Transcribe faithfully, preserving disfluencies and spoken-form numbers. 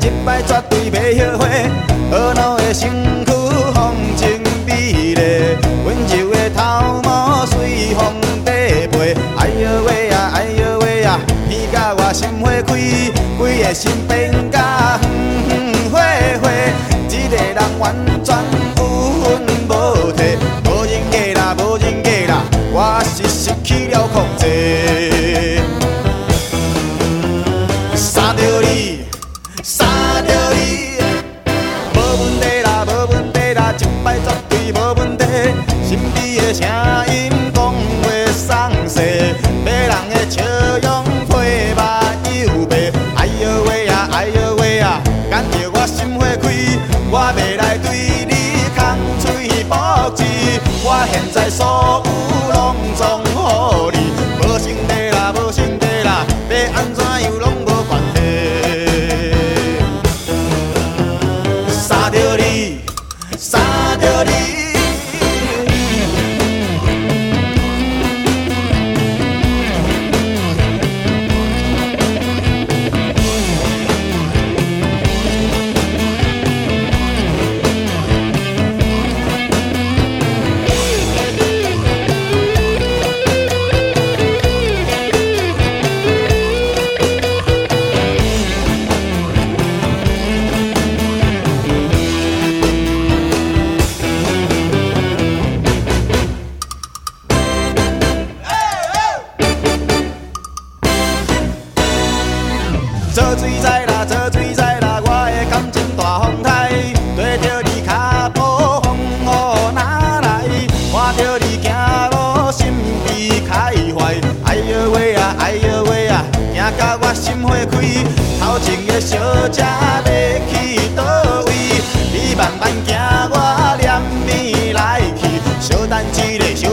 这摆绝对袂后悔。婀娜的身躯，风情美丽，温柔的头毛随风低飞。哎呦喂呀，哎呦喂呀，偏甲我心花开，规个心变甲远远火火。一个人完全有分无体，无人格啦，无人格啦，我是失去了控制。杀着你，杀着你，无问题啦，无问题啦，一摆绝对无问题。心底的声音讲话送细，迷人的笑容配目又白。哎呦喂呀，哎呦喂呀，干着我心花开，我要来对你空嘴搏击。我现在所有拢总予你，无成地啦，无成地啦，要安怎样拢无关系。杀着你，杀着你。做水仔啦，做水仔啦，我的感情大风台，对着你脚步风雨哪来？看着你行路心悲开怀，哎呦喂啊，哎呦喂啊，行到我心花开，头前的小姐要去倒位？你慢慢行，我念你来去，小等一下，小